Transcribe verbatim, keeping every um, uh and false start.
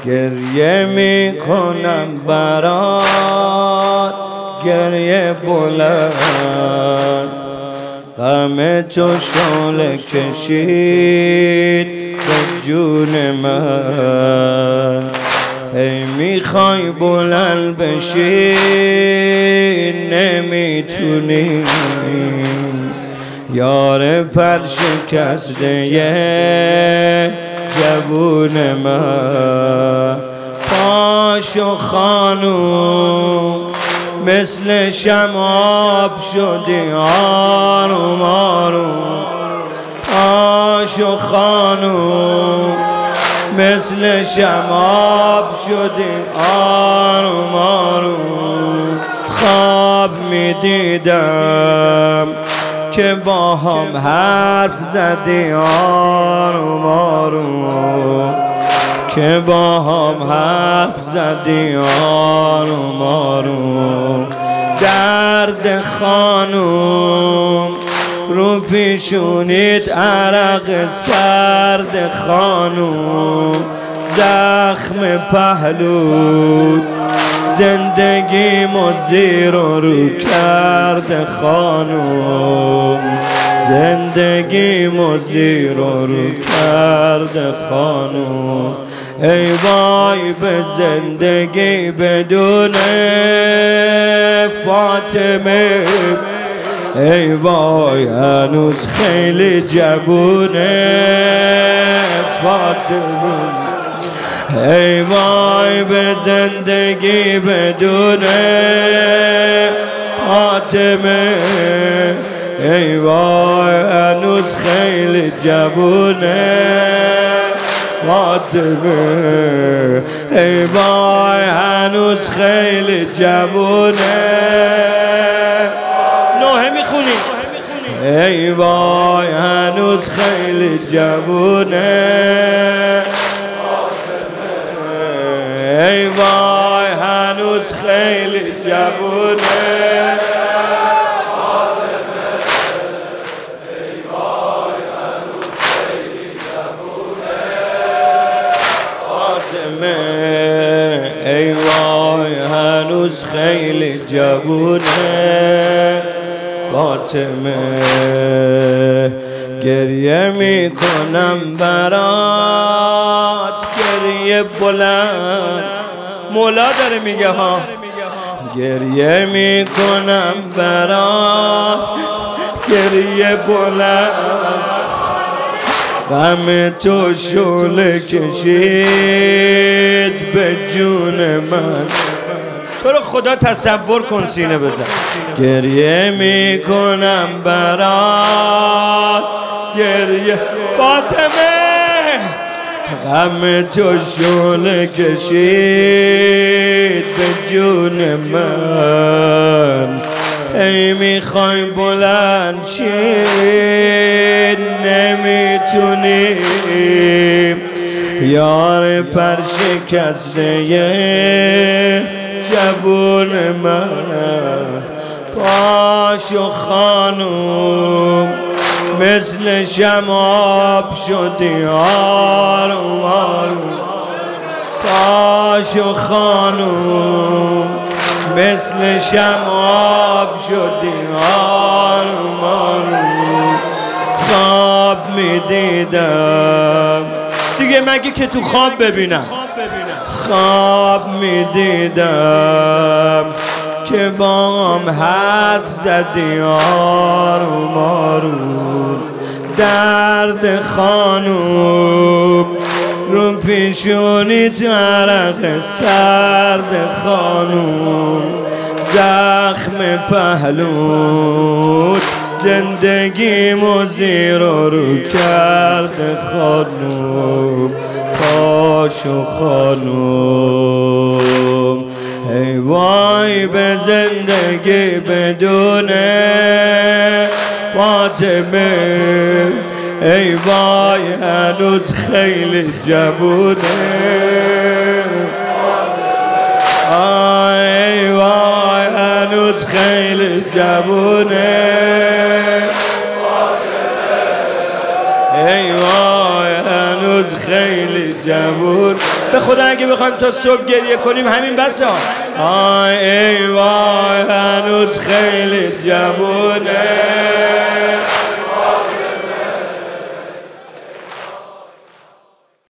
گریه میکنم برات گریه بلند، غم تو شعله کشید به جون من. ای میخوای بلند بشی نمیتونی، یار پر شکسته جوون من. پاشو خانوم مثل شماب شدی آروم آروم، پاشو خانوم مثل شماب شدی آروم آروم. خواب میدیدم که با هم حرف زدی آروم آروم، که با هم حرف زدی آروم آروم. درد خانوم رو پیشونیت عرق سرد خانوم، زخم پهلو زندگیمو زیر و رو کرد خانوم، زندگیمو زیر و رو کرد خانوم. ای وای به زندگی بدون فاطمه، ای وای هنوز خیلی جوونه فاطمه. ای وای به زندگی بدون فاطمه، ای وای هنوز خیلی جوونه فاطمه. ای وای هنوز خیلی جوونه. نوحه میخونی. ای وای هنوز خیلی جوونه فاطمه، ای وای هنوز خیلی جوونه فاطمه، ای وای هنوز خیلی جوونه فاطمه، ای وای هنوز خیلی جوونه فاطمه. گریه میکنم برات گریه بلند، مولا داره میگه ها. گریه میکنم برات گریه بلند، غم تو شعله کشید به جون من. تو رو خدا تصور کن سینه بزن. گریه میکنم برات گریه فاطمه، غم تو شعله کشید به جون من. ای میخوای بلند شی نمیتونی، یار پر شکسته جوون من. پاشو خانوم مثل شماب شدی آروم آروم، پاشو خانوم مثل شماب شدی آروم آروم. خواب میدیدم دیگه مگه که تو خواب ببینم، خواب میدیدم که با هم حرف زدی آروم آروم. درد خانوم رو پیشونیت عرق سرد خانوم، زخم پهلوت زندگیمو زیر و رو کرد خانوم. پاشو خانوم، ای وای به زندگی بدون فاطمه، ای وای هنوز خیلی جوونه. ای وای هنوز خیلی جوونه. ای وای هنوز خیلی جوونه. به خدا اگه بخوایم تا صبح گریه کنیم همین بسا. آی ای وای هنوز خیلی جوونه.